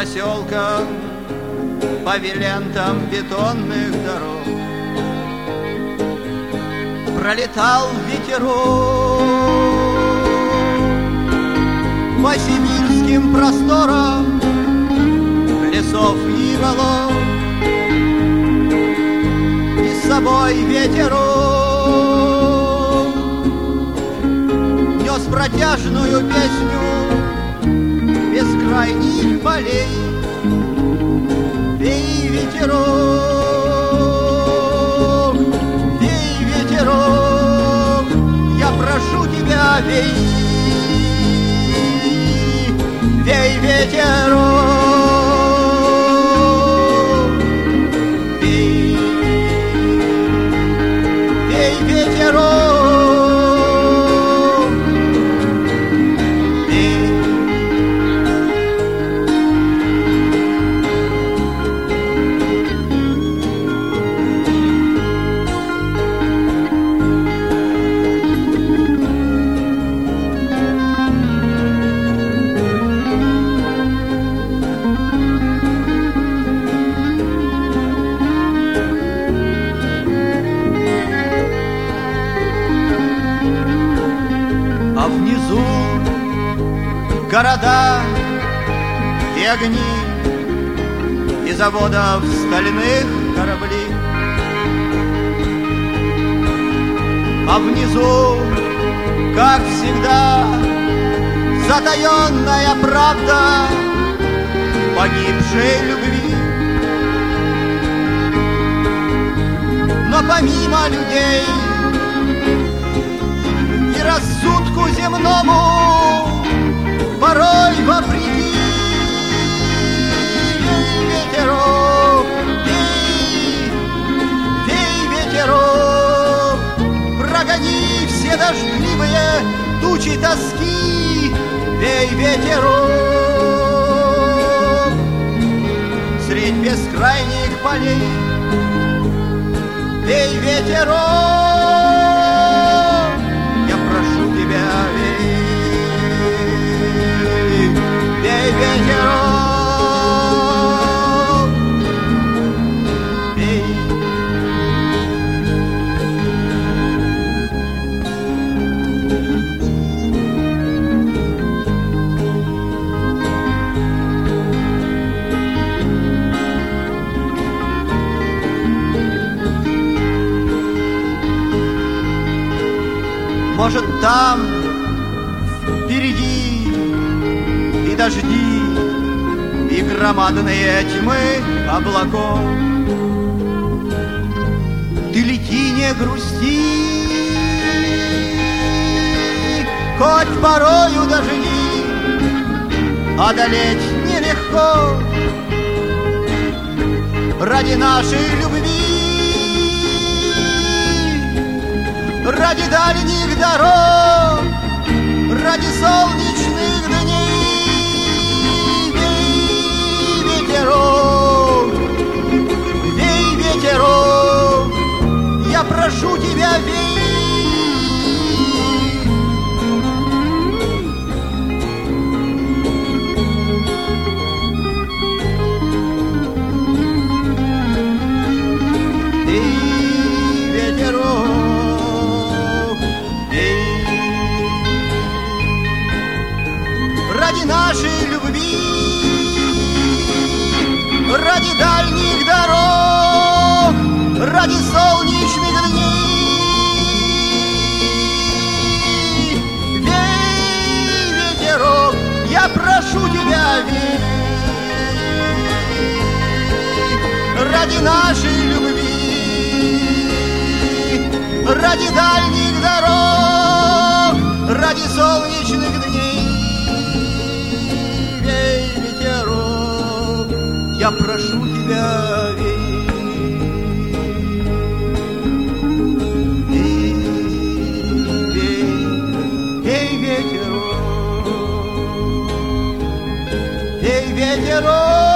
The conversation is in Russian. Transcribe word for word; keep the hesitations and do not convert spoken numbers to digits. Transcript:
проселкам, по вилентам бетонных дорог пролетал ветерок по сибирским просторам лесов и голов. И с собой ветерок нес протяжную песню бескрайних полей. Вей, ветерок, вей, ветерок, я прошу тебя, вей, вей, ветерок, вей, вей, ветерок. А внизу города и огни, и заводов стальных корабли. А внизу, как всегда, затаенная правда погибшей любви. Но помимо людей и рассудку земному, порой вопреки, вей, ветерок, вей, вей, ветерок, прогони все дождливые тучи тоски, вей, ветерок, средь бескрайних полей, вей, ветерок. Вей, ветерок, вей. Может, там впереди и дожди, и громадные тьмы облаков. Ты лети, не грусти, хоть порою дожди одолеть нелегко. Ради нашей любви, ради дальних дорог, ради солнечных дней, вей, ветерок, вей, ветерок, я прошу тебя, вей. Ради нашей любви, ради дальних дорог, ради солнечных дней, вей, ветерок, я прошу тебя, вей. Ради нашей любви, ради дальних дорог, ради солнечных дней, я прошу тебя, вей, вей, вей, вей, ветерок, вей, ветерок.